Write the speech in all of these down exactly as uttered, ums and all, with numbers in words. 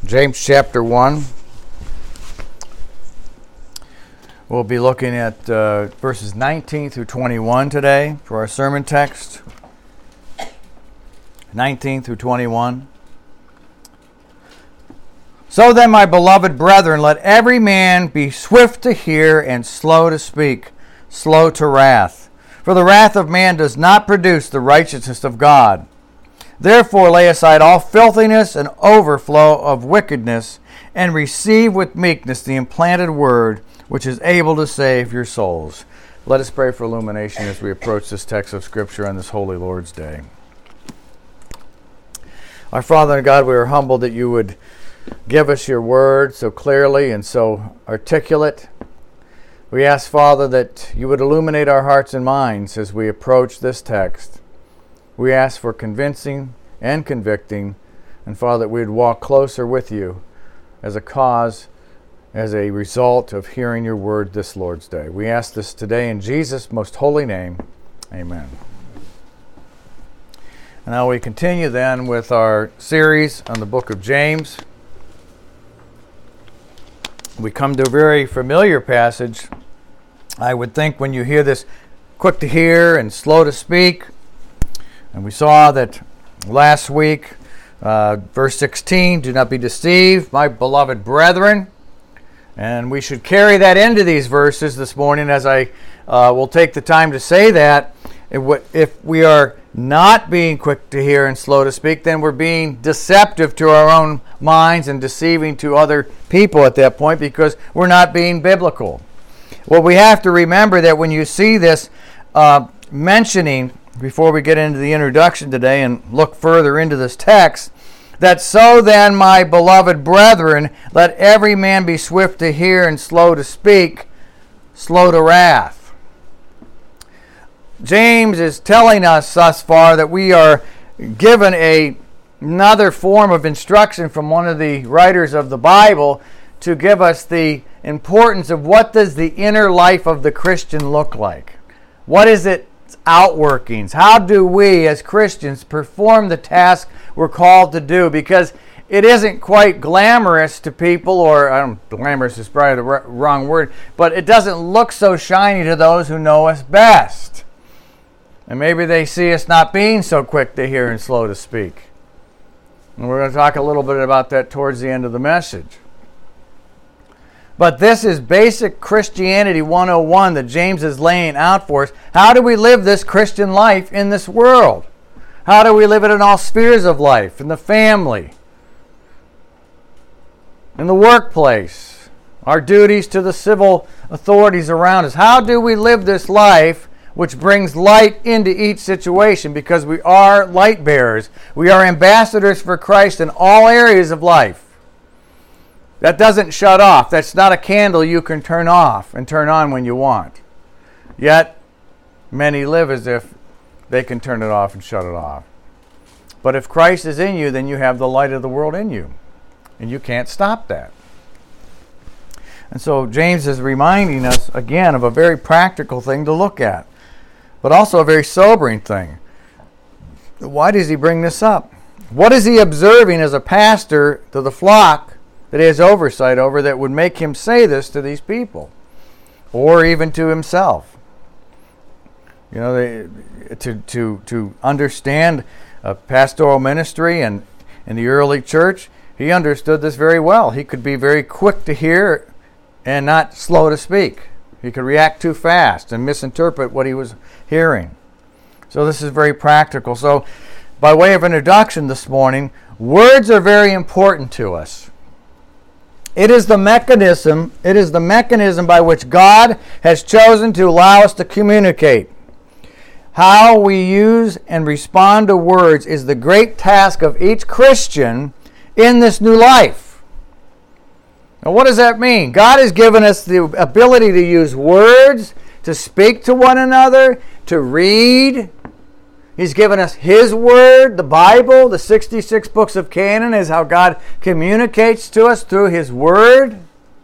James chapter one. We'll be looking at uh, verses nineteen through twenty-one today for our sermon text. nineteen through twenty-one. So then, my beloved brethren, let every man be swift to hear and slow to speak, slow to wrath. For the wrath of man does not produce the righteousness of God. Therefore lay aside all filthiness and overflow of wickedness, and receive with meekness the implanted word, which is able to save your souls. Let us pray for illumination as we approach this text of Scripture on this Holy Lord's Day. Our Father and God, we are humbled that you would give us your word so clearly and so articulate. We ask, Father, that you would illuminate our hearts and minds as we approach this text. We ask for convincing and convicting, and Father, that we would walk closer with you as a cause, as a result of hearing your word this Lord's Day. We ask this today in Jesus' most holy name. Amen. And now we continue then with our series on the book of James. We come to a very familiar passage. I would think when you hear this, quick to hear and slow to speak. And we saw that last week, uh, verse sixteen, do not be deceived, my beloved brethren. And we should carry that into these verses this morning, as I uh, will take the time to say that. If we are not being quick to hear and slow to speak, then we're being deceptive to our own minds and deceiving to other people at that point, because we're not being biblical. Well, we have to remember that when you see this uh, mentioning, before we get into the introduction today and look further into this text, that so then, my beloved brethren, let every man be swift to hear and slow to speak, slow to wrath. James is telling us thus far that we are given a, another form of instruction from one of the writers of the Bible to give us the importance of what does the inner life of the Christian look like. What is its outworkings? How do we as Christians perform the task we're called to do? Because it isn't quite glamorous to people, or I don't, glamorous is probably the r- wrong word, but it doesn't look so shiny to those who know us best. And maybe they see us not being so quick to hear and slow to speak. And we're going to talk a little bit about that towards the end of the message. But this is basic Christianity one oh one that James is laying out for us. How do we live this Christian life in this world? How do we live it in all spheres of life? In the family, in the workplace, our duties to the civil authorities around us. How do we live this life which brings light into each situation? Because we are light bearers. We are ambassadors for Christ in all areas of life. That doesn't shut off. That's not a candle you can turn off and turn on when you want. Yet, many live as if they can turn it off and shut it off. But if Christ is in you, then you have the light of the world in you. And you can't stop that. And so James is reminding us again of a very practical thing to look at, but also a very sobering thing. Why does he bring this up? What is he observing as a pastor to the flock that he has oversight over that would make him say this to these people, or even to himself? You know, they, to to to understand a pastoral ministry and in the early church, he understood this very well. He could be very quick to hear and not slow to speak. He could react too fast and misinterpret what he was hearing. So this is very practical. So by way of introduction this morning, words are very important to us. It is the mechanism, it is the mechanism by which God has chosen to allow us to communicate. How we use and respond to words is the great task of each Christian in this new life. Now, what does that mean? God has given us the ability to use words, to speak to one another, to read. He's given us His Word, the Bible, the sixty-six books of canon is how God communicates to us through His Word.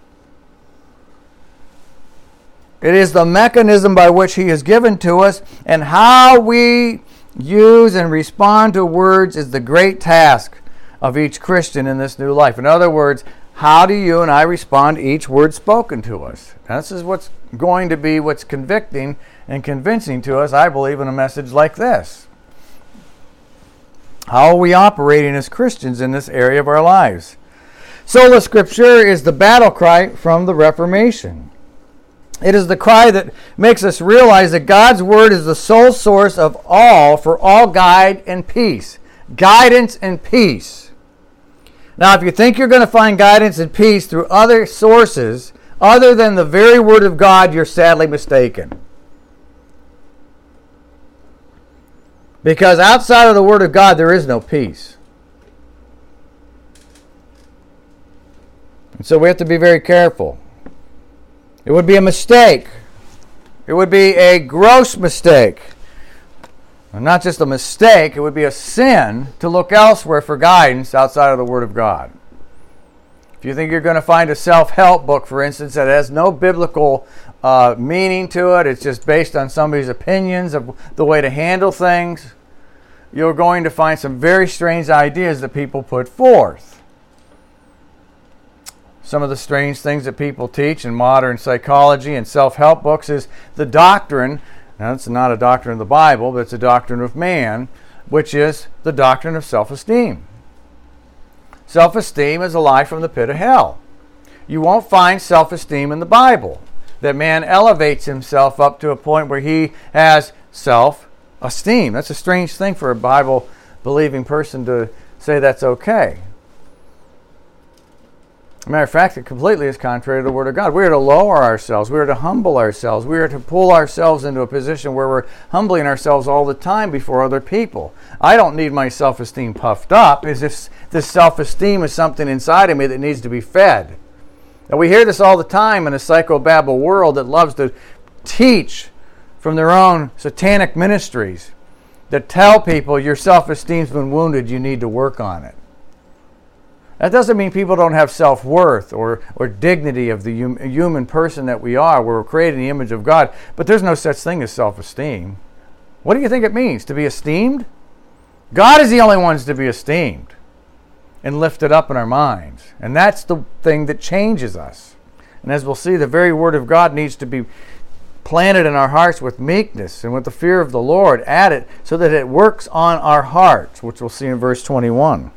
It is the mechanism by which He has given to us, and how we use and respond to words is the great task of each Christian in this new life. In other words, how do you and I respond to each word spoken to us? Now, this is what's going to be what's convicting and convincing to us, I believe, in a message like this. How are we operating as Christians in this area of our lives? Sola Scriptura is the battle cry from the Reformation. It is the cry that makes us realize that God's Word is the sole source of all for all guide and peace. Guidance and peace. Now, if you think you're going to find guidance and peace through other sources other than the very Word of God, you're sadly mistaken. Because outside of the Word of God, there is no peace. And so we have to be very careful. It would be a mistake. It would be a gross mistake. And not just a mistake, it would be a sin to look elsewhere for guidance outside of the Word of God. If you think you're going to find a self-help book, for instance, that has no biblical uh, meaning to it, it's just based on somebody's opinions of the way to handle things, you're going to find some very strange ideas that people put forth. Some of the strange things that people teach in modern psychology and self-help books is the doctrine, now it's not a doctrine of the Bible, but it's a doctrine of man, which is the doctrine of self-esteem. Self-esteem is a lie from the pit of hell. You won't find self-esteem in the Bible, that man elevates himself up to a point where he has self-esteem. That's a strange thing for a Bible-believing person to say that's okay. As a matter of fact, it completely is contrary to the Word of God. We are to lower ourselves. We are to humble ourselves. We are to pull ourselves into a position where we're humbling ourselves all the time before other people. I don't need my self-esteem puffed up, as if this self-esteem is something inside of me that needs to be fed. Now, we hear this all the time in a psychobabble world that loves to teach from their own satanic ministries that tell people your self-esteem's been wounded, you need to work on it. That doesn't mean people don't have self-worth or, or dignity of the hum, human person that we are. We're created in the image of God, but there's no such thing as self-esteem. What do you think it means? To be esteemed? God is the only one to be esteemed and lifted up in our minds. And that's the thing that changes us. And as we'll see, the very Word of God needs to be planted in our hearts with meekness and with the fear of the Lord at it so that it works on our hearts, which we'll see in verse twenty-one.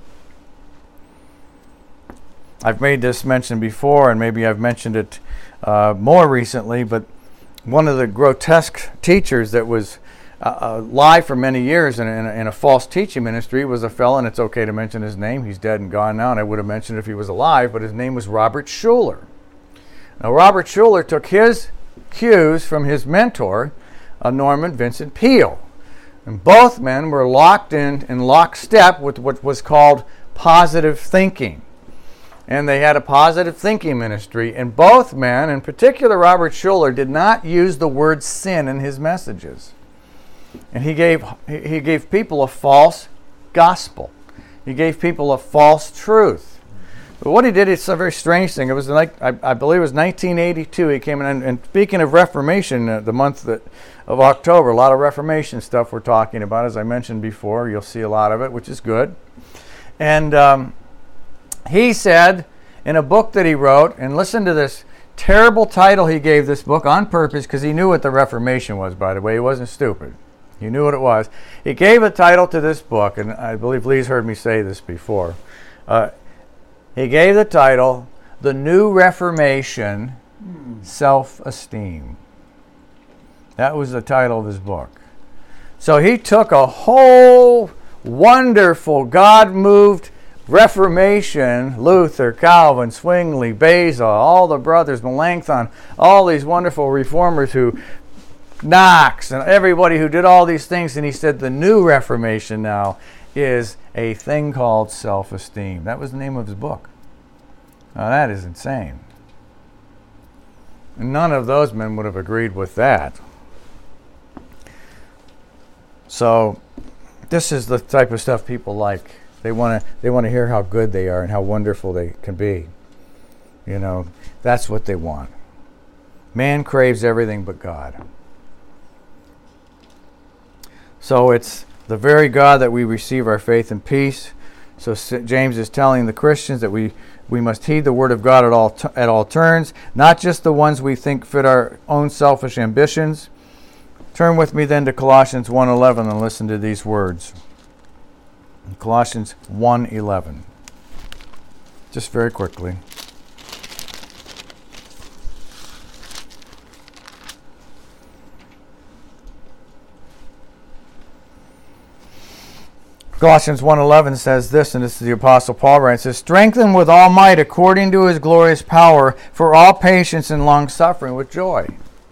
I've made this mention before, and maybe I've mentioned it uh, more recently, but one of the grotesque teachers that was uh, alive for many years in a, in, a, in a false teaching ministry was a fellow, and it's okay to mention his name. He's dead and gone now, and I would have mentioned it if he was alive, but his name was Robert Schuller. Now, Robert Schuller took his cues from his mentor, uh, Norman Vincent Peale. And both men were locked in, in lockstep with what was called positive thinking. And they had a positive thinking ministry. And both men, in particular Robert Schuller, did not use the word sin in his messages. And he gave he gave people a false gospel. He gave people a false truth. But what he did, it's a very strange thing. It was like I, I believe it was nineteen eighty-two. He came in, and, and speaking of Reformation, uh, the month that, of October, a lot of Reformation stuff we're talking about. As I mentioned before, you'll see a lot of it, which is good. And um, he said in a book that he wrote, and listen to this terrible title he gave this book on purpose because he knew what the Reformation was, by the way. He wasn't stupid. He knew what it was. He gave a title to this book, and I believe Lee's heard me say this before. Uh, he gave the title, The New Reformation, Self-Esteem. That was the title of his book. So he took a whole wonderful, God-moved Reformation, Luther, Calvin, Zwingli, Beza, all the brothers, Melanchthon, all these wonderful reformers who, Knox, and everybody who did all these things, and he said the new Reformation now is a thing called self-esteem. That was the name of his book. Now that is insane. And none of those men would have agreed with that. So this is the type of stuff people like. They want to they want to hear how good they are and how wonderful they can be. You know, that's what they want. Man craves everything but God. So it's the very God that we receive our faith and peace. So James is telling the Christians that we, we must heed the Word of God at all t- at all turns, not just the ones we think fit our own selfish ambitions. Turn with me then to Colossians one eleven and listen to these words. Colossians one eleven. Just very quickly. Colossians one eleven says this, and this is the Apostle Paul writes, it says, strengthen with all might according to his glorious power for all patience and long-suffering with joy.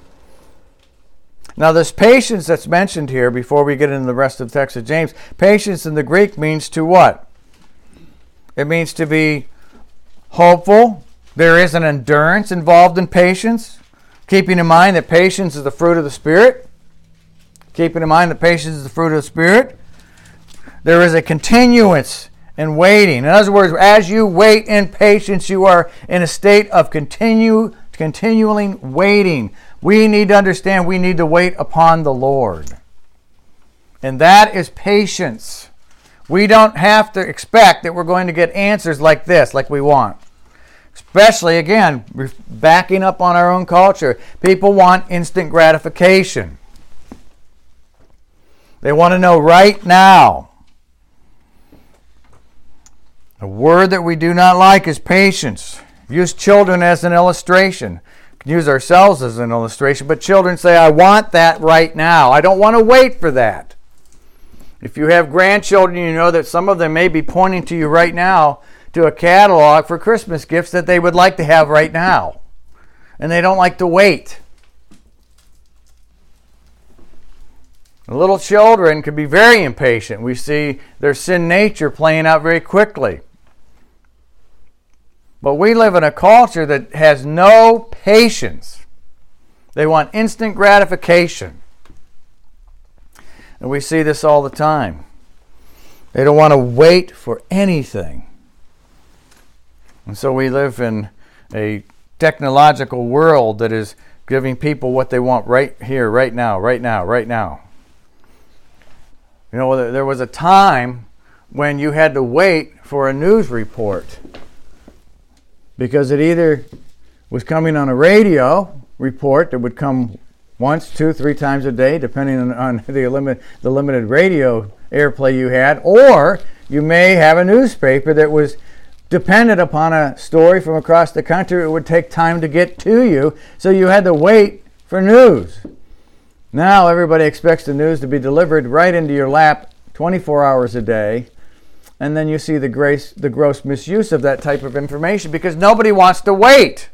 Now this patience that's mentioned here, before we get into the rest of the text of James, patience in the Greek means to what? It means to be hopeful. There is an endurance involved in patience. Keeping in mind that patience is the fruit of the Spirit. Keeping in mind that patience is the fruit of the Spirit. There is a continuance in waiting. In other words, as you wait in patience, you are in a state of continue, continually waiting. We need to understand we need to wait upon the Lord. And that is patience. We don't have to expect that we're going to get answers like this, like we want. Especially, again, backing up on our own culture. People want instant gratification. They want to know right now. A word that we do not like is patience. Use children as an illustration. We can use ourselves as an illustration, but children say, I want that right now. I don't want to wait for that. If you have grandchildren, you know that some of them may be pointing to you right now to a catalog for Christmas gifts that they would like to have right now. And they don't like to wait. Little children can be very impatient. We see their sin nature playing out very quickly. But we live in a culture that has no patience. They want instant gratification. And we see this all the time. They don't want to wait for anything. And so we live in a technological world that is giving people what they want right here, right now, right now, right now. You know, there was a time when you had to wait for a news report because it either was coming on a radio report that would come once, two, three times a day, depending on, on the, limit, the limited radio airplay you had, or you may have a newspaper that was dependent upon a story from across the country. It would take time to get to you, so you had to wait for news. Now everybody expects the news to be delivered right into your lap twenty-four hours a day, and then you see the, grace, the gross misuse of that type of information because nobody wants to wait.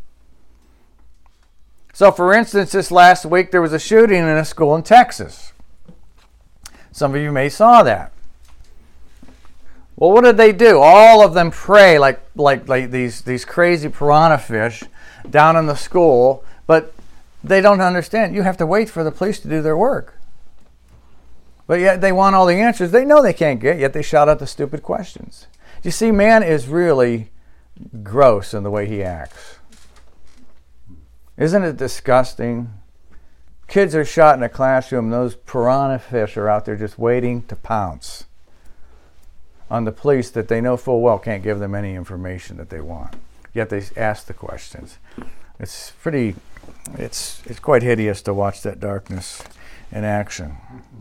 So for instance, this last week there was a shooting in a school in Texas. Some of you may saw that. Well, what did they do? All of them pray like, like, like these, these crazy piranha fish down in the school, but they don't understand. You have to wait for the police to do their work. But yet they want all the answers they know they can't get, yet they shout out the stupid questions. You see, man is really gross in the way he acts. Isn't it disgusting? Kids are shot in a classroom. Those piranha fish are out there just waiting to pounce on the police that they know full well can't give them any information that they want. Yet they ask the questions. It's pretty, it's it's quite hideous to watch that darkness in action.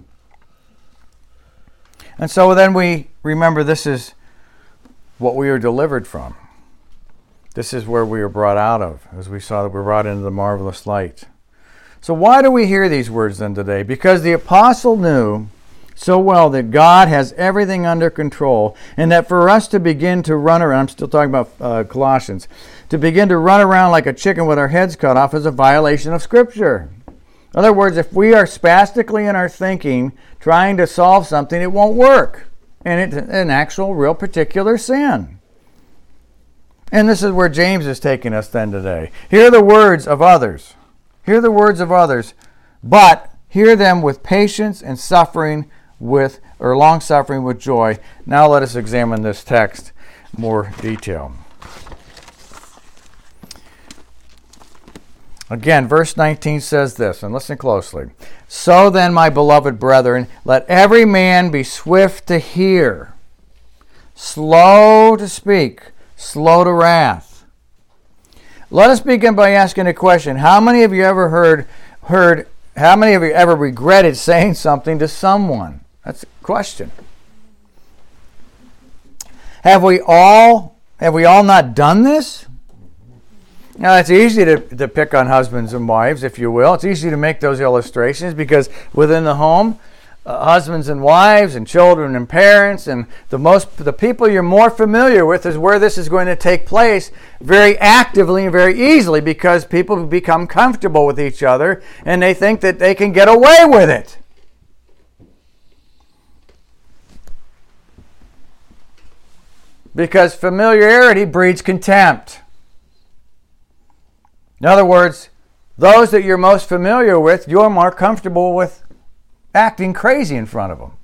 And so then we remember this is what we were delivered from. This is where we were brought out of, as we saw that we were brought into the marvelous light. So why do we hear these words then today? Because the apostle knew so well that God has everything under control, and that for us to begin to run around, I'm still talking about uh, Colossians, to begin to run around like a chicken with our heads cut off is a violation of Scripture. In other words, if we are spastically in our thinking, trying to solve something, it won't work. And it's an actual, real particular sin. And this is where James is taking us then today. Hear the words of others. Hear the words of others, but hear them with patience and suffering with, or long suffering with joy. Now let us examine this text in more detail. Again, verse nineteen says this, and listen closely. So then, my beloved brethren, let every man be swift to hear, slow to speak, slow to wrath. Let us begin by asking a question. How many of you ever heard, heard, how many of you ever regretted saying something to someone? That's a question. Have we all, have we all not done this? Now, it's easy to, to pick on husbands and wives, if you will. It's easy to make those illustrations because within the home, uh, husbands and wives and children and parents and the most the people you're more familiar with is where this is going to take place very actively and very easily because people become comfortable with each other and they think that they can get away with it. Because familiarity breeds contempt. In other words, those that you're most familiar with, you're more comfortable with acting crazy in front of them.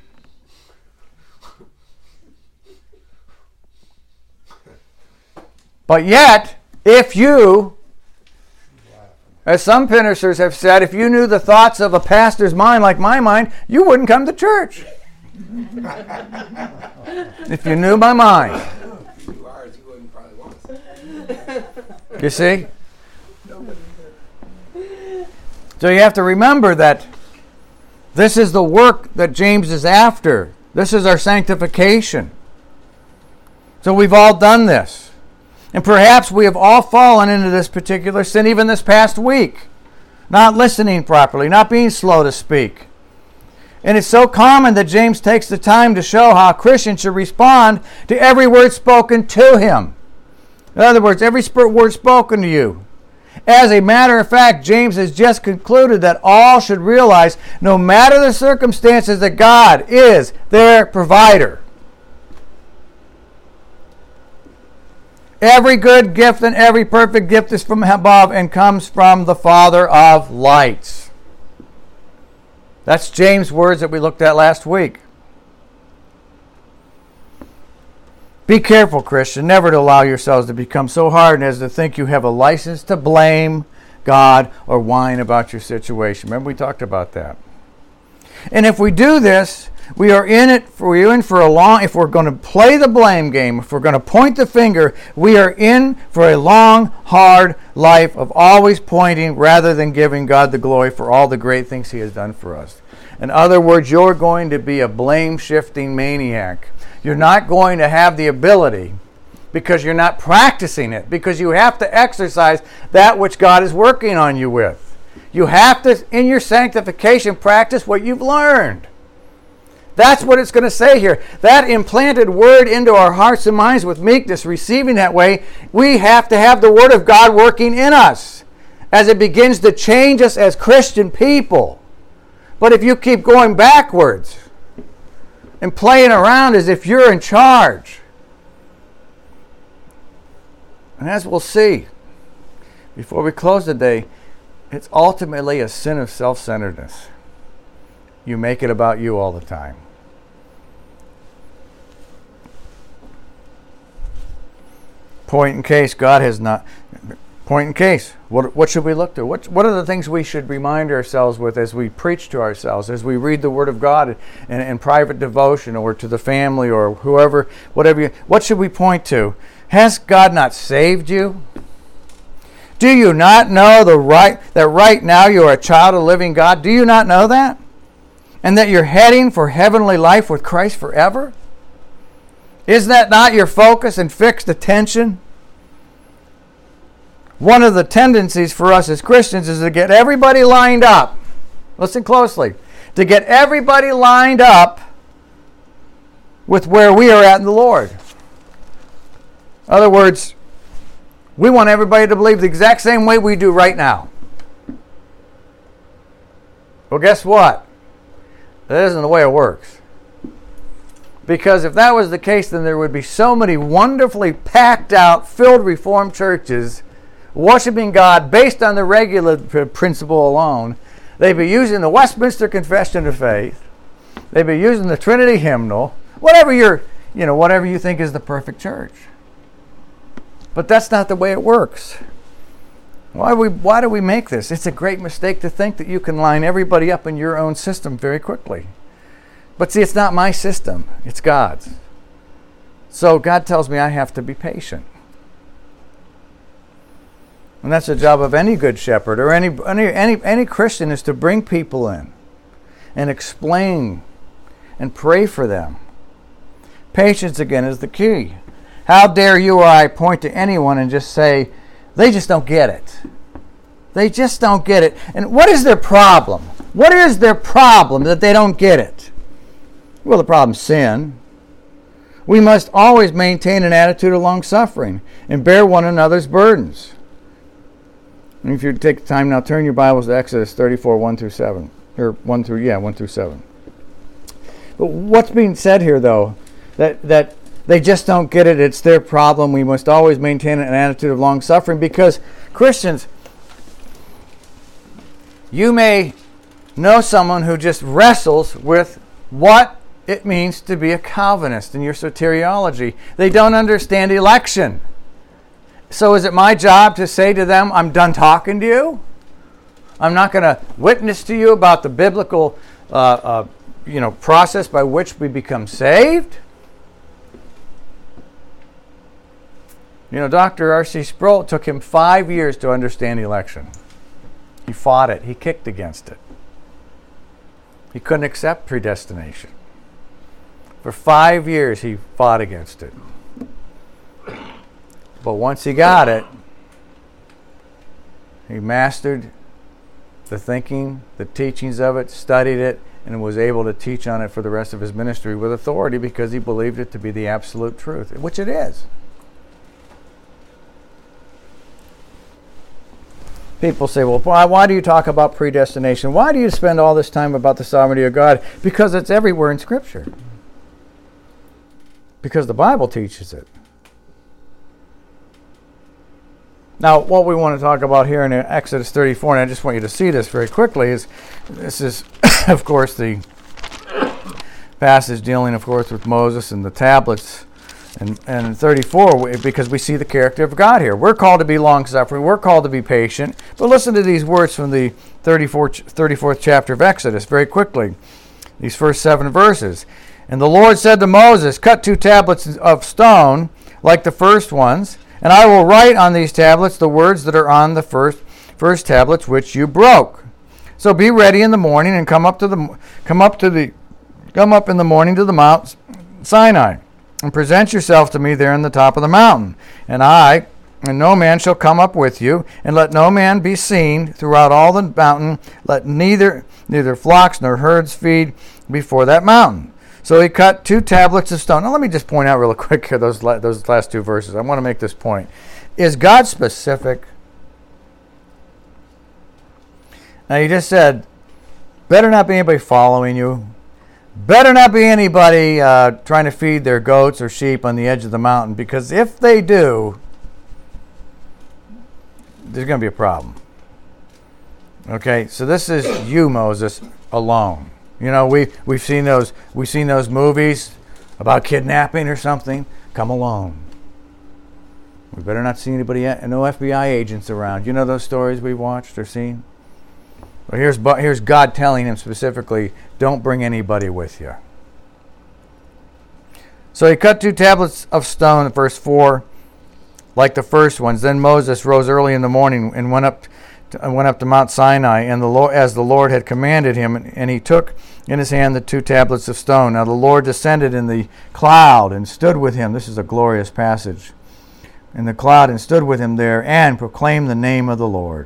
But yet, if you, as some ministers have said, if you knew the thoughts of a pastor's mind like my mind, you wouldn't come to church. If you knew my mind. You see? So you have to remember that this is the work that James is after. This is our sanctification. So we've all done this. And perhaps we have all fallen into this particular sin even this past week. Not listening properly, not being slow to speak. And it's so common that James takes the time to show how a Christian should respond to every word spoken to him. In other words, every word spoken to you. As a matter of fact, James has just concluded that all should realize, no matter the circumstances, that God is their provider. Every good gift and every perfect gift is from above and comes from the Father of lights. That's James' words that we looked at last week. Be careful, Christian, never to allow yourselves to become so hardened as to think you have a license to blame God or whine about your situation. Remember we talked about that. And if we do this, we are in it for we're in for a long if we're going to play the blame game, if we're going to point the finger, we are in for a long, hard life of always pointing rather than giving God the glory for all the great things he has done for us. In other words, you're going to be a blame-shifting maniac. You're not going to have the ability because you're not practicing it, because you have to exercise that which God is working on you with. You have to, in your sanctification, practice what you've learned. That's what it's going to say here. That implanted word into our hearts and minds with meekness, receiving that way, we have to have the word of God working in us as it begins to change us as Christian people. But if you keep going backwards and playing around as if you're in charge, and as we'll see before we close today, it's ultimately a sin of self-centeredness. You make it about you all the time. Point in case, God has not... Point in case, what, what should we look to? What, what are the things we should remind ourselves with as we preach to ourselves, as we read the Word of God in, in private devotion or to the family or whoever, whatever you... What should we point to? Has God not saved you? Do you not know the right that right now you are a child of the living God? Do you not know that? And that you're heading for heavenly life with Christ forever? Is that not your focus and fixed attention? One of the tendencies for us as Christians is to get everybody lined up. Listen closely. To get everybody lined up with where we are at in the Lord. In other words, we want everybody to believe the exact same way we do right now. Well, guess what? That isn't the way it works. Because if that was the case, then there would be so many wonderfully packed out, filled Reformed churches worshiping God based on the regular principle alone. They'd be using the Westminster Confession of Faith. They'd be using the Trinity hymnal. Whatever you're, you know, whatever you think is the perfect church. But that's not the way it works. Why do we, why do we make this? It's a great mistake to think that you can line everybody up in your own system very quickly. But see, it's not my system. It's God's. So God tells me I have to be patient. And that's the job of any good shepherd or any any any, any Christian, is to bring people in and explain and pray for them. Patience, again, is the key. How dare you or I point to anyone and just say, they just don't get it. They just don't get it. And what is their problem? What is their problem that they don't get it? Well, the problem's sin. We must always maintain an attitude of long-suffering and bear one another's burdens. And if you take the time now, turn your Bibles to Exodus thirty-four, one through seven. Or one through, yeah, one through seven. But what's being said here, though, that that they just don't get it, it's their problem. We must always maintain an attitude of long-suffering, because Christians, you may know someone who just wrestles with what it means to be a Calvinist in your soteriology. They don't understand election. So is it my job to say to them, I'm done talking to you? I'm not going to witness to you about the biblical uh, uh, you know, process by which we become saved? You know, Doctor R C Sproul, it took him five years to understand election. He fought it. He kicked against it. He couldn't accept predestination. For five years, he fought against it. But once he got it, he mastered the thinking, the teachings of it, studied it, and was able to teach on it for the rest of his ministry with authority, because he believed it to be the absolute truth, which it is. People say, well, why, why do you talk about predestination? Why do you spend all this time about the sovereignty of God? Because it's everywhere in Scripture. Because the Bible teaches it. Now, what we want to talk about here in Exodus thirty-four, and I just want you to see this very quickly, is this is, of course, the passage dealing, of course, with Moses and the tablets. And, and thirty-four, because we see the character of God here. We're called to be long-suffering. We're called to be patient. But listen to these words from the thirty-fourth, thirty-fourth chapter of Exodus very quickly. These first seven verses. And the Lord said to Moses, cut two tablets of stone like the first ones, and I will write on these tablets the words that are on the first first tablets which you broke. So be ready in the morning and come up to the come up to the come up in the morning to the Mount Sinai, and present yourself to me there in the top of the mountain. And I, and no man shall come up with you, and let no man be seen throughout all the mountain. Let neither neither flocks nor herds feed before that mountain. So he cut two tablets of stone. Now let me just point out real quick here those la- those last two verses. I want to make this point. Is God specific? Now you just said, better not be anybody following you. Better not be anybody uh, trying to feed their goats or sheep on the edge of the mountain, because if they do, there's going to be a problem. Okay, so this is you, Moses, alone. You know, we we've seen those we've seen those movies about kidnapping or something. Come alone. We better not see anybody, no F B I agents around. You know those stories we've watched or seen? Well, here's here's God telling him specifically, don't bring anybody with you. So he cut two tablets of stone, verse four, like the first ones. Then Moses rose early in the morning and went up to, went up to Mount Sinai, and the Lord, as the Lord had commanded him, and, and he took in his hand the two tablets of stone. Now the Lord descended in the cloud and stood with him. This is a glorious passage. In the cloud and stood with him there and proclaimed the name of the Lord.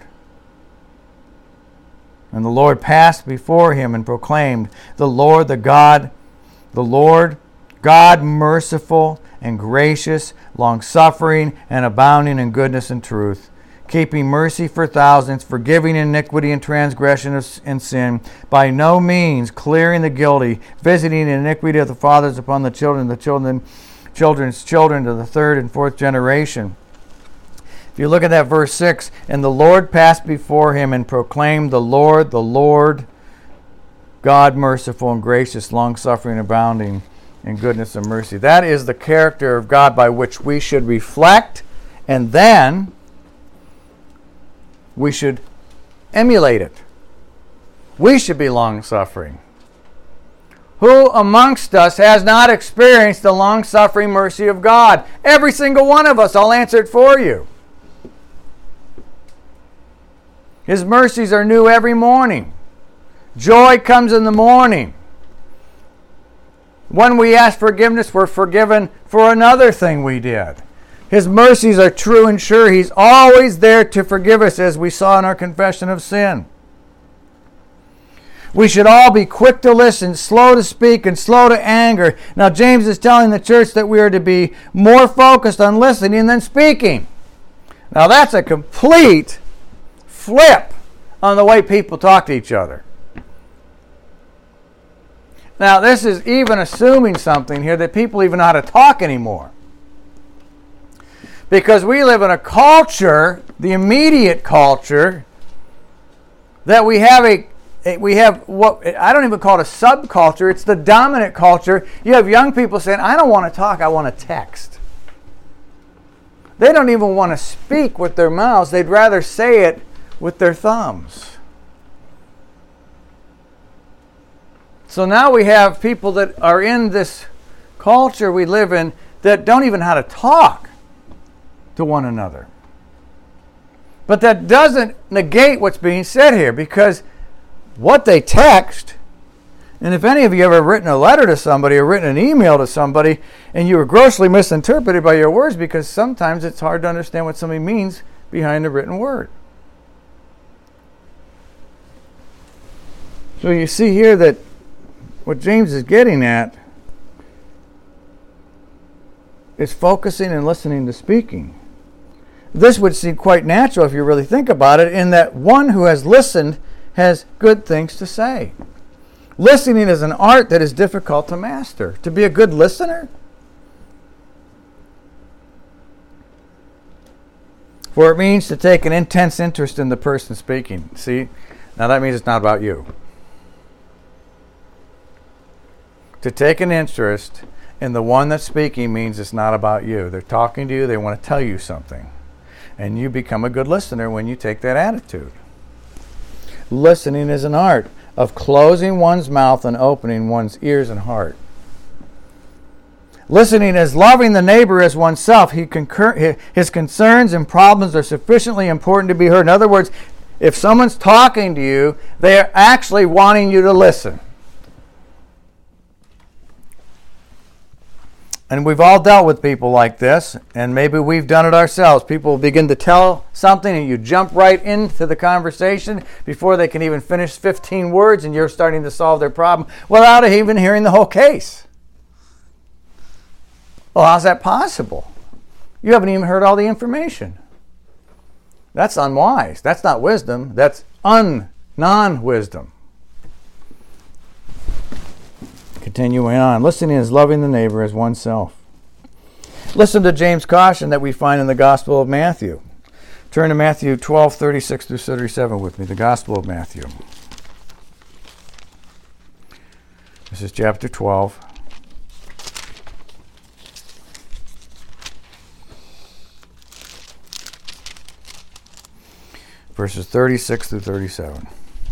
And the Lord passed before him and proclaimed, the Lord, the God, the Lord, God merciful and gracious, long-suffering and abounding in goodness and truth, keeping mercy for thousands, forgiving iniquity and transgression and sin, by no means clearing the guilty, visiting the iniquity of the fathers upon the children, the children, children's children to the third and fourth generation. If you look at that verse six, and the Lord passed before him and proclaimed, the Lord, the Lord, God merciful and gracious, long-suffering, abounding in goodness and mercy. That is the character of God by which we should reflect, and then we should emulate it. We should be long-suffering. Who amongst us has not experienced the long-suffering mercy of God? Every single one of us. I'll answer it for you. His mercies are new every morning. Joy comes in the morning. When we ask forgiveness, we're forgiven for another thing we did. His mercies are true and sure. He's always there to forgive us, as we saw in our confession of sin. We should all be quick to listen, slow to speak, and slow to anger. Now, James is telling the church that we are to be more focused on listening than speaking. Now, that's a complete flip on the way people talk to each other. Now, this is even assuming something here, that people even know how to talk anymore. Because we live in a culture, the immediate culture, that we have a We have what I don't even call it a subculture. It's the dominant culture. You have young people saying, I don't want to talk, I want to text. They don't even want to speak with their mouths. They'd rather say it with their thumbs. So now we have people that are in this culture we live in that don't even know how to talk to one another. But that doesn't negate what's being said here, because what they text, and if any of you ever written a letter to somebody or written an email to somebody and you were grossly misinterpreted by your words, because sometimes it's hard to understand what somebody means behind the written word. So you see here that what James is getting at is focusing and listening to speaking. This would seem quite natural if you really think about it, in that one who has listened has good things to say. Listening is an art that is difficult to master. To be a good listener, for it means to take an intense interest in the person speaking. See, now that means it's not about you. To take an interest in the one that's speaking means it's not about you. They're talking to you, they want to tell you something. And you become a good listener when you take that attitude. Listening is an art of closing one's mouth and opening one's ears and heart. Listening is loving the neighbor as oneself. He concur, his concerns and problems are sufficiently important to be heard. In other words, if someone's talking to you, they are actually wanting you to listen. And we've all dealt with people like this, and maybe we've done it ourselves. People begin to tell something, and you jump right into the conversation before they can even finish fifteen words, and you're starting to solve their problem without even hearing the whole case. Well, how's that possible? You haven't even heard all the information. That's unwise. That's not wisdom. That's un non-wisdom. Continuing on, listening is loving the neighbor as oneself. Listen to James' caution that we find in the Gospel of Matthew. Turn to Matthew twelve, thirty-six through thirty-seven with me, the Gospel of Matthew. This is chapter twelve. Verses thirty-six through thirty-seven.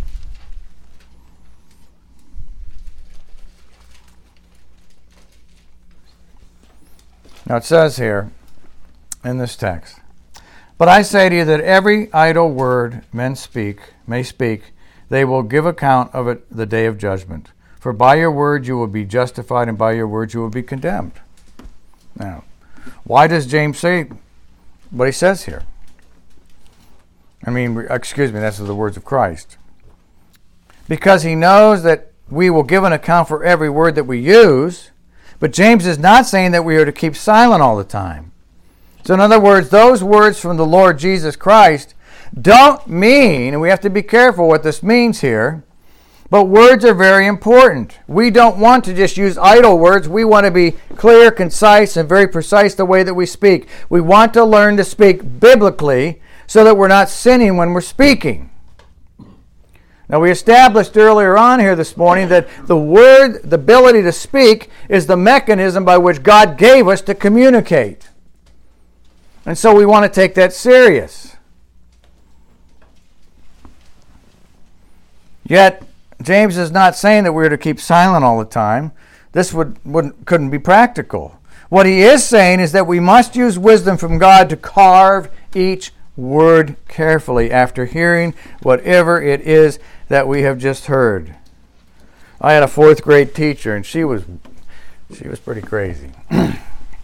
Now it says here in this text, but I say to you that every idle word men speak, may speak, they will give account of it the day of judgment. For by your word you will be justified, and by your word you will be condemned. Now, why does James say what he says here? I mean, excuse me, that's the words of Christ. Because he knows that we will give an account for every word that we use. But James is not saying that we are to keep silent all the time. So in other words, those words from the Lord Jesus Christ don't mean, and we have to be careful what this means here, but words are very important. We don't want to just use idle words. We want to be clear, concise, and very precise the way that we speak. We want to learn to speak biblically so that we're not sinning when we're speaking. Now, we established earlier on here this morning that the word, the ability to speak, is the mechanism by which God gave us to communicate. And so we want to take that serious. Yet, James is not saying that we're to keep silent all the time. This would, wouldn't, couldn't be practical. What he is saying is that we must use wisdom from God to carve each word carefully after hearing whatever it is that we have just heard. I had a fourth grade teacher, and she was she was pretty crazy. An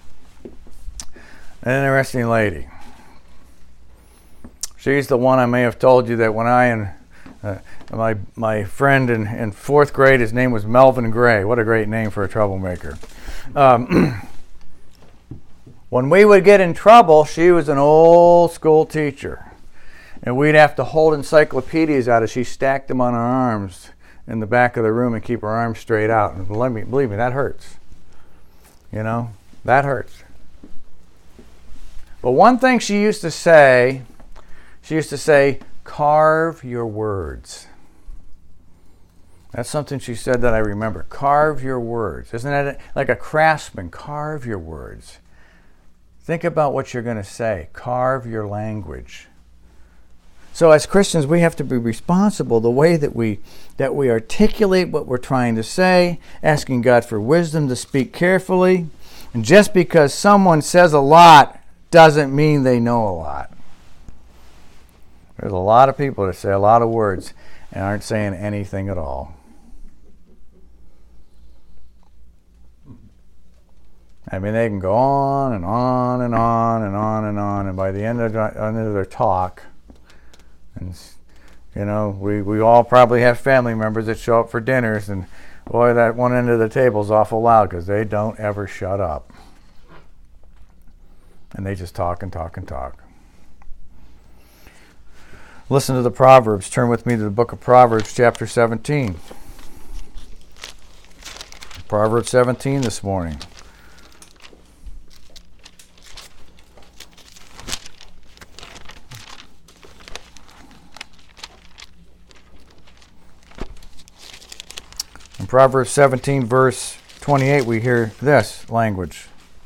interesting lady. She's the one I may have told you that when I and uh, my my friend in, in fourth grade, his name was Melvin Gray. What a great name for a troublemaker. Um, when we would get in trouble, she was an old school teacher. And we'd have to hold encyclopedias out as she stacked them on our arms in the back of the room and keep her arms straight out. And let me, believe me, that hurts. You know, that hurts. But one thing she used to say, she used to say, carve your words. That's something she said that I remember. Carve your words. Isn't that like a craftsman? Carve your words. Think about what you're going to say. Carve your language. So as Christians, we have to be responsible the way that we that we articulate what we're trying to say, asking God for wisdom to speak carefully. And just because someone says a lot doesn't mean they know a lot. There's a lot of people that say a lot of words and aren't saying anything at all. I mean, they can go on and on and on and on and on, and by the end of, the, end of their talk, and you know, we, we all probably have family members that show up for dinners, and boy, that one end of the table's awful loud because they don't ever shut up. And they just talk and talk and talk. Listen to the Proverbs. Turn with me to the book of Proverbs, chapter seventeen. Proverbs seventeen this morning. In Proverbs seventeen, verse twenty-eight, we hear this language.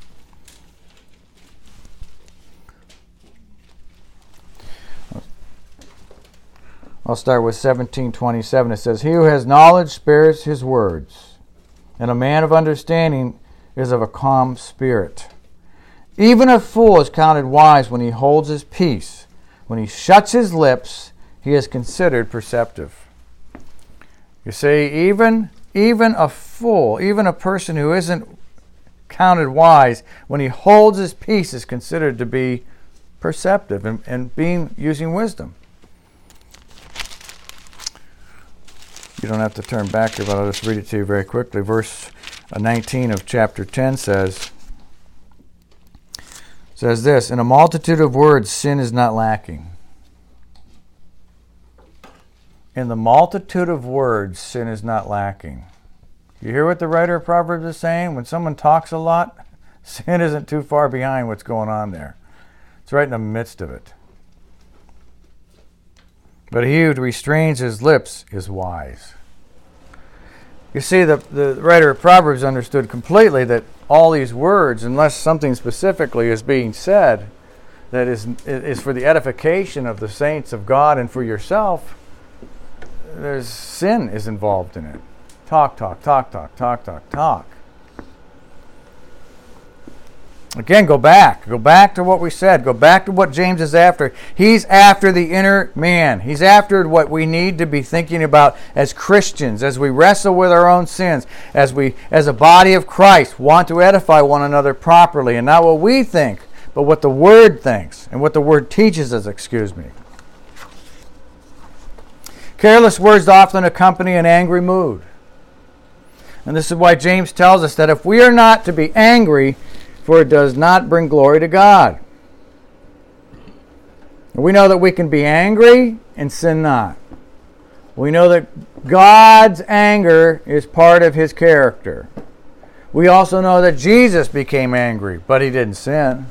I'll start with seventeen twenty-seven. It says, "He who has knowledge spares his words, and a man of understanding is of a calm spirit. Even a fool is counted wise when he holds his peace. When he shuts his lips, he is considered perceptive." You see, even, even a fool, even a person who isn't counted wise, when he holds his peace is considered to be perceptive and, and being using wisdom. You don't have to turn back there, but I'll just read it to you very quickly. Verse nineteen of chapter ten says, says this, "In a multitude of words, sin is not lacking." In the multitude of words, sin is not lacking. You hear what the writer of Proverbs is saying? When someone talks a lot, sin isn't too far behind what's going on there. It's right in the midst of it. But he who restrains his lips is wise. You see, the, the writer of Proverbs understood completely that all these words, unless something specifically is being said that is, is for the edification of the saints of God and for yourself, there's sin is involved in it. Talk, talk, talk, talk, talk, talk, talk. Again, go back. Go back to what we said. Go back to what James is after. He's after the inner man. He's after what we need to be thinking about as Christians, as we wrestle with our own sins, as we, as a body of Christ, want to edify one another properly, and not what we think, but what the Word thinks, and what the Word teaches us, excuse me. Careless words often accompany an angry mood. And this is why James tells us that if we are not to be angry, for it does not bring glory to God. We know that we can be angry and sin not. We know that God's anger is part of His character. We also know that Jesus became angry, but He didn't sin.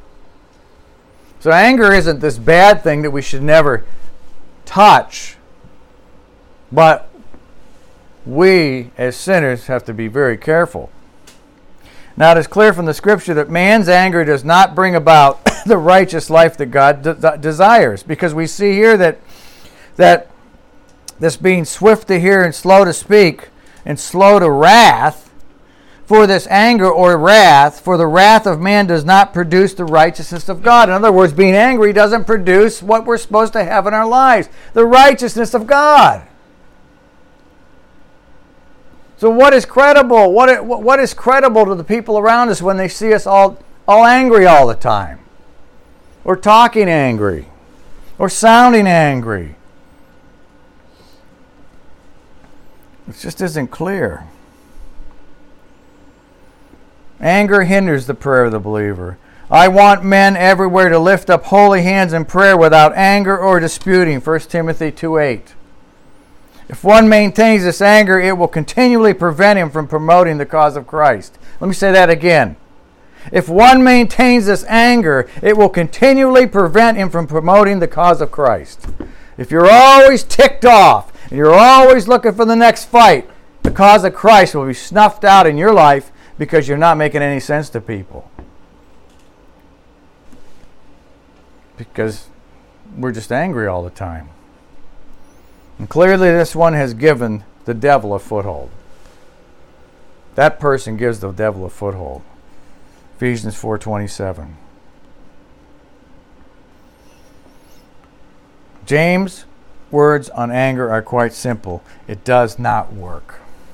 So anger isn't this bad thing that we should never touch. But we, as sinners, have to be very careful. Now, it is clear from the Scripture that man's anger does not bring about the righteous life that God de- desires, because we see here that that this being swift to hear and slow to speak and slow to wrath, for this anger or wrath, for the wrath of man does not produce the righteousness of God. In other words, being angry doesn't produce what we're supposed to have in our lives, the righteousness of God. So what is credible? What, what is credible to the people around us when they see us all, all angry all the time? Or talking angry? Or sounding angry? It just isn't clear. Anger hinders the prayer of the believer. I want men everywhere to lift up holy hands in prayer without anger or disputing. First Timothy two eight. If one maintains this anger, it will continually prevent him from promoting the cause of Christ. Let me say that again. If one maintains this anger, it will continually prevent him from promoting the cause of Christ. If you're always ticked off and you're always looking for the next fight, the cause of Christ will be snuffed out in your life because you're not making any sense to people. Because we're just angry all the time. And clearly this one has given the devil a foothold. That person gives the devil a foothold. Ephesians four twenty-seven. James' words on anger are quite simple. It does not work.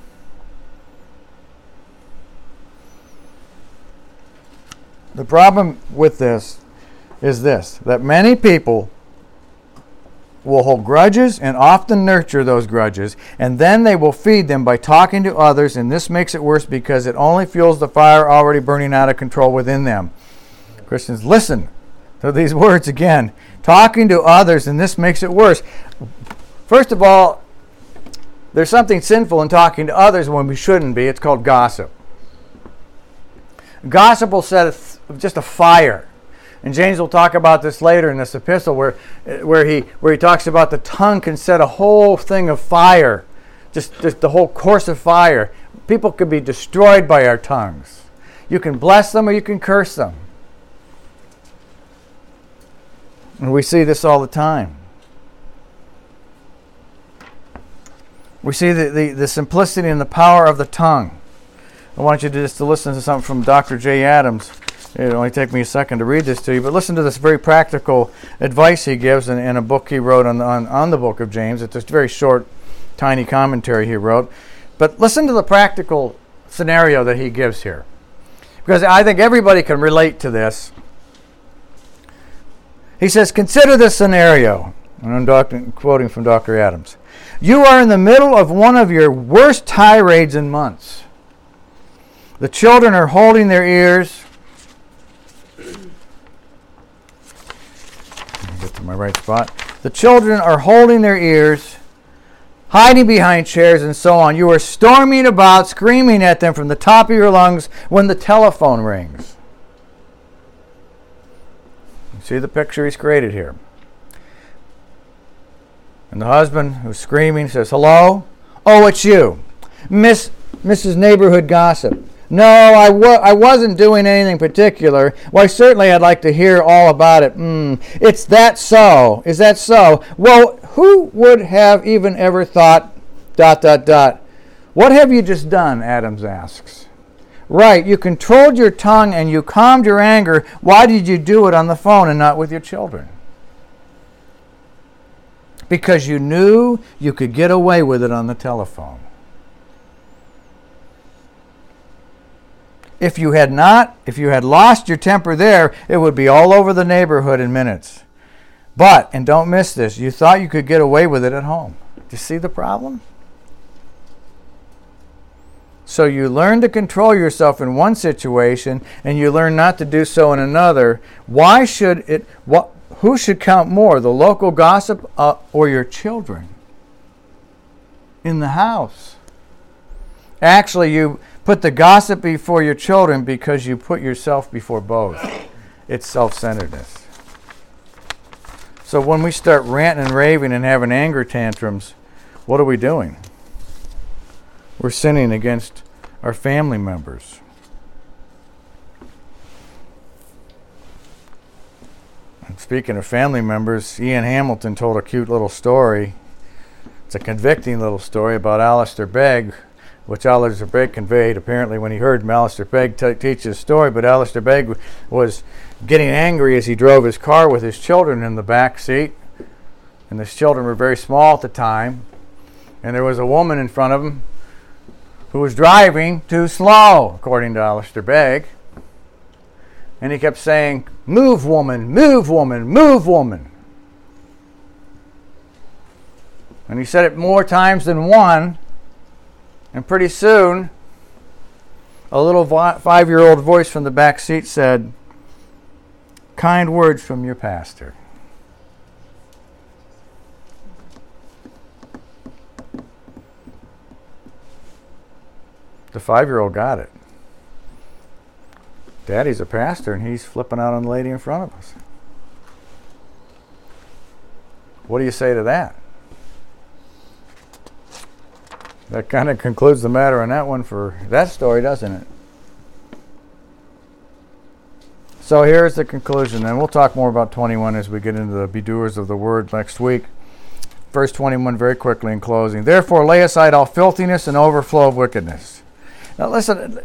The problem with this is this, that many people will hold grudges and often nurture those grudges, and then they will feed them by talking to others, and this makes it worse because it only fuels the fire already burning out of control within them. Christians, listen to these words again. Talking to others, and this makes it worse. First of all, there's something sinful in talking to others when we shouldn't be. It's called gossip. Gossip will set just a fire. And James will talk about this later in this epistle where, where, he, where he talks about the tongue can set a whole thing of fire, just, just the whole course of fire. People could be destroyed by our tongues. You can bless them or you can curse them. And we see this all the time. We see the, the, the simplicity and the power of the tongue. I want you to just to listen to something from Doctor Jay Adams. It'll only take me a second to read this to you, but listen to this very practical advice he gives in, in a book he wrote on, on, on the book of James. It's a very short, tiny commentary he wrote. But listen to the practical scenario that he gives here, because I think everybody can relate to this. He says, consider this scenario, and I'm doctor, quoting from Doctor Adams. You are in the middle of one of your worst tirades in months. The children are holding their ears. Get to my right spot. The children are holding their ears, hiding behind chairs, and so on. You are storming about, screaming at them from the top of your lungs when the telephone rings. You see the picture he's created here. And the husband, who's screaming, says, hello? Oh, it's you. Miss Missus Neighborhood Gossip. No, I, wa- I wasn't doing anything particular. Why, certainly I'd like to hear all about it. Mm, it's that so. Is that so? Well, who would have even ever thought, dot, dot, dot. What have you just done, Adams asks. Right, you controlled your tongue and you calmed your anger. Why did you do it on the phone and not with your children? Because you knew you could get away with it on the telephone. If you had not, if you had lost your temper there, it would be all over the neighborhood in minutes. But, and don't miss this, you thought you could get away with it at home. Do you see the problem? So you learn to control yourself in one situation, and you learn not to do so in another. Why should it, what, who should count more, the local gossip uh, or your children in the house? Actually, you put the gossip before your children because you put yourself before both. It's self-centeredness. So when we start ranting and raving and having anger tantrums, what are we doing? We're sinning against our family members. And speaking of family members, Ian Hamilton told a cute little story It's a convicting little story about Alistair Begg, which Alistair Begg conveyed apparently when he heard Alistair Begg t- teach his story. But Alistair Begg was getting angry as he drove his car with his children in the back seat. And his children were very small at the time. And there was a woman in front of him who was driving too slow, according to Alistair Begg. And he kept saying, "Move, woman, move, woman, move, woman." And he said it more times than one. And pretty soon, a little five-year-old voice from the back seat said, "Kind words from your pastor." The five-year-old got it. Daddy's a pastor, and he's flipping out on the lady in front of us. What do you say to that? That kind of concludes the matter on that one for that story, doesn't it? So here's the conclusion, and we'll talk more about twenty-one as we get into the be doers of the word next week. Verse twenty-one, very quickly in closing. Therefore lay aside all filthiness and overflow of wickedness. Now listen.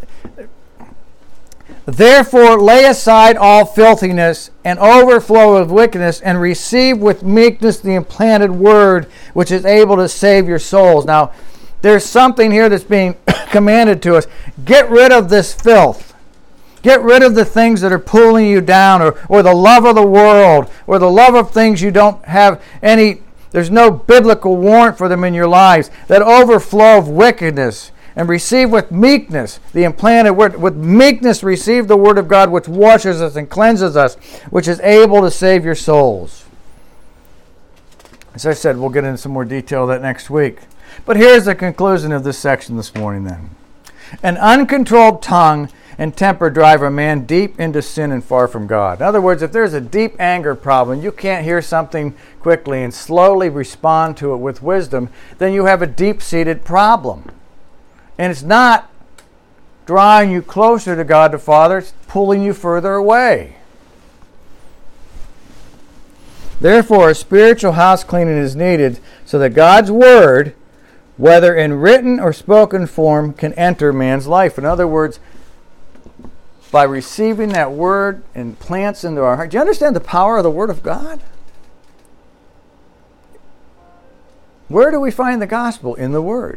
Therefore lay aside all filthiness and overflow of wickedness, and receive with meekness the implanted word, which is able to save your souls. Now, there's something here that's being commanded to us. Get rid of this filth. Get rid of the things that are pulling you down, or, or the love of the world, or the love of things you don't have any, there's no biblical warrant for them in your lives. That overflow of wickedness. And receive with meekness the implanted word. With meekness receive the word of God, which washes us and cleanses us, which is able to save your souls. As I said, we'll get into some more detail of that next week. But here's the conclusion of this section this morning then. An uncontrolled tongue and temper drive a man deep into sin and far from God. In other words, if there's a deep anger problem, you can't hear something quickly and slowly respond to it with wisdom, then you have a deep-seated problem. And it's not drawing you closer to God the Father, it's pulling you further away. Therefore, a spiritual house cleaning is needed so that God's word, whether in written or spoken form, can enter man's life. In other words, by receiving that word and plants into our heart. Do you understand the power of the word of God? Where do we find the gospel? In the word.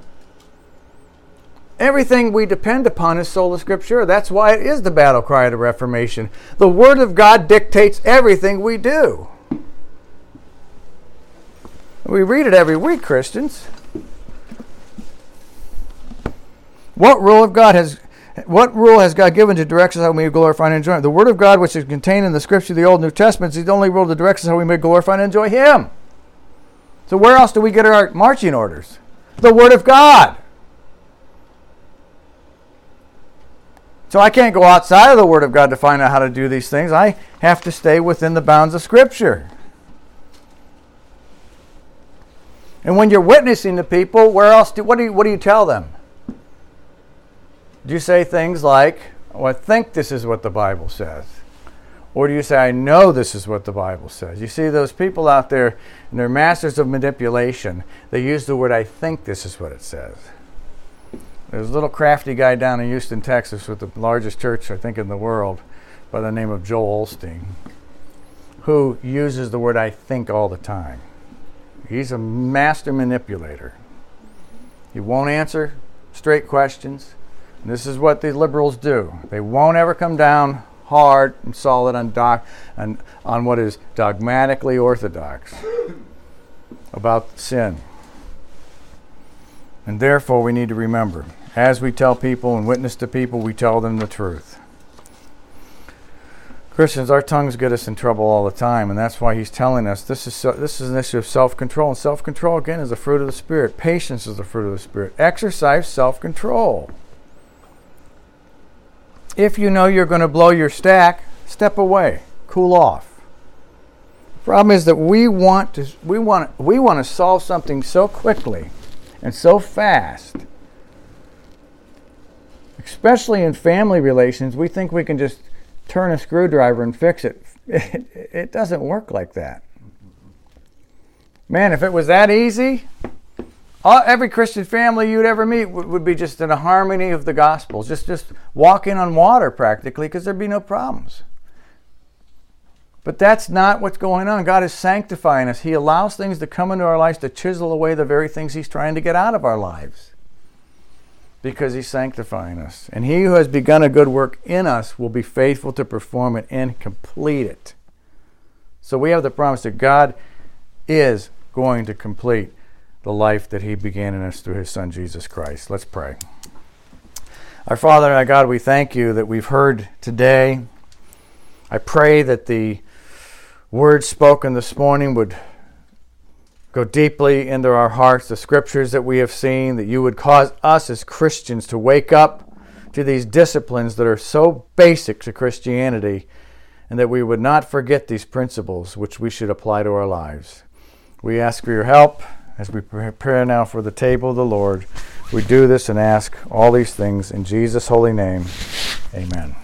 Everything we depend upon is sola scriptura. That's why it is the battle cry of the Reformation. The Word of God dictates everything we do. We read it every week, Christians. What rule of God has what rule has God given to direct us how we may glorify and enjoy Him? The Word of God, which is contained in the Scripture of the Old and New Testaments, is the only rule that directs us how we may glorify and enjoy Him. So where else do we get our marching orders? The Word of God. So I can't go outside of the Word of God to find out how to do these things. I have to stay within the bounds of Scripture. And when you're witnessing to people, where else do what do you what do you tell them? Do you say things like, "Oh, I think this is what the Bible says," or do you say, "I know this is what the Bible says"? You see those people out there, and they're masters of manipulation. They use the word, "I think this is what it says." There's a little crafty guy down in Houston, Texas, with the largest church, I think, in the world, by the name of Joel Osteen, who uses the word "I think" all the time. He's a master manipulator. He won't answer straight questions. And this is what the liberals do. They won't ever come down hard and solid on, doc, on, on what is dogmatically orthodox about sin. And therefore, we need to remember, as we tell people and witness to people, we tell them the truth. Christians, our tongues get us in trouble all the time, and that's why he's telling us this is so, this is an issue of self-control. And self-control, again, is a fruit of the Spirit. Patience is the fruit of the Spirit. Exercise self-control. If you know you're going to blow your stack, step away, cool off. The problem is that we want to we want we want to solve something so quickly and so fast. Especially in family relations, we think we can just turn a screwdriver and fix it. It, it doesn't work like that. Man, if it was that easy, all, every Christian family you'd ever meet would, would be just in a harmony of the Gospels, just, just walking on water practically, because there'd be no problems. But that's not what's going on. God is sanctifying us. He allows things to come into our lives to chisel away the very things He's trying to get out of our lives, because He's sanctifying us. And He who has begun a good work in us will be faithful to perform it and complete it. So we have the promise that God is going to complete the life that He began in us through His Son, Jesus Christ. Let's pray. Our Father and our God, we thank You that we've heard today. I pray that the words spoken this morning would go deeply into our hearts, the scriptures that we have seen, that You would cause us as Christians to wake up to these disciplines that are so basic to Christianity, and that we would not forget these principles which we should apply to our lives. We ask for Your help as we prepare now for the table of the Lord. We do this and ask all these things in Jesus' holy name. Amen.